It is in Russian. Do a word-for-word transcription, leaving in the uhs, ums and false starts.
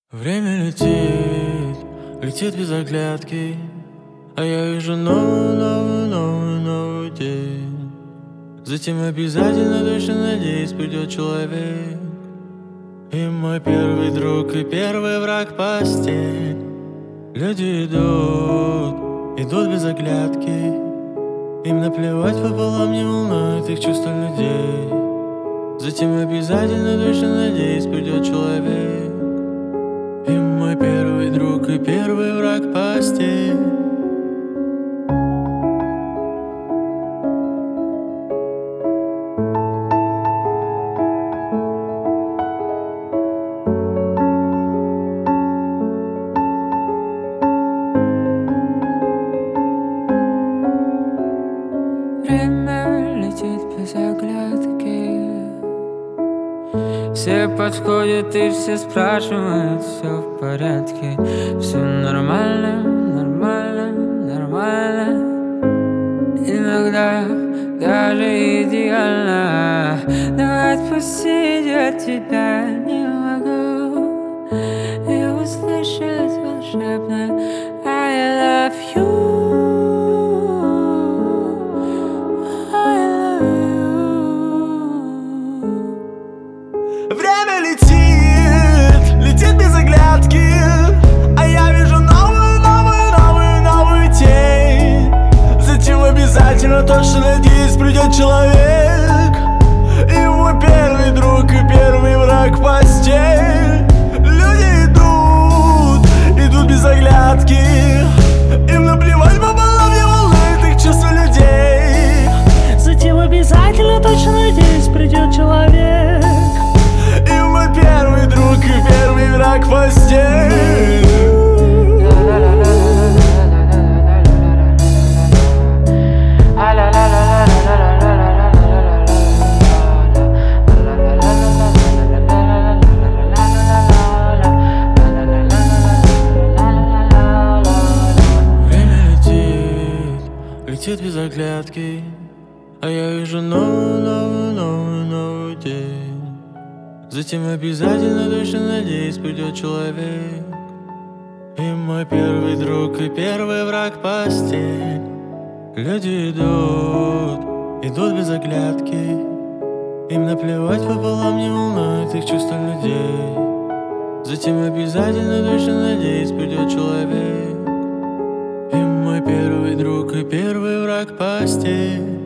Время летит, летит без оглядки, а я вижу новую, новую, новую, новый день. Затем обязательно, точно надеюсь, придет человек, и мой первый друг, и первый враг постель. Люди идут, идут без оглядки, им наплевать пополам, не волнует их чувства людей. Затем обязательно, точно надеюсь, придет человек, и мой первый друг, и первый враг постель. Время летит без оглядки. Все подходят и все спрашивают, все в порядке. Все нормально, нормально, нормально. Иногда даже идеально. Но отпустить я тебя не могу. И услышать волшебное I love you. Время летит, летит без оглядки, а я вижу новую, новую, новую, новую тень. Затем обязательно, точно надеюсь, придет человек, и мой первый друг, и первый враг постель. Люди идут, идут без оглядки, им наплевать пополам, не волнует их чувства людей. Затем обязательно, точно надеюсь, придет человек, и мой первый друг, и первый враг постель. Время летит, летит без оглядки, а я вижу новую, новую, новую, новую день. Затем обязательно, точно надеюсь, придет человек, и мой первый друг, и первый враг постель. Люди идут, идут без оглядки, им наплевать пополам, не волнует их чувства людей. Затем обязательно, точно надеюсь, придет человек, и мой первый друг, и первый враг постель.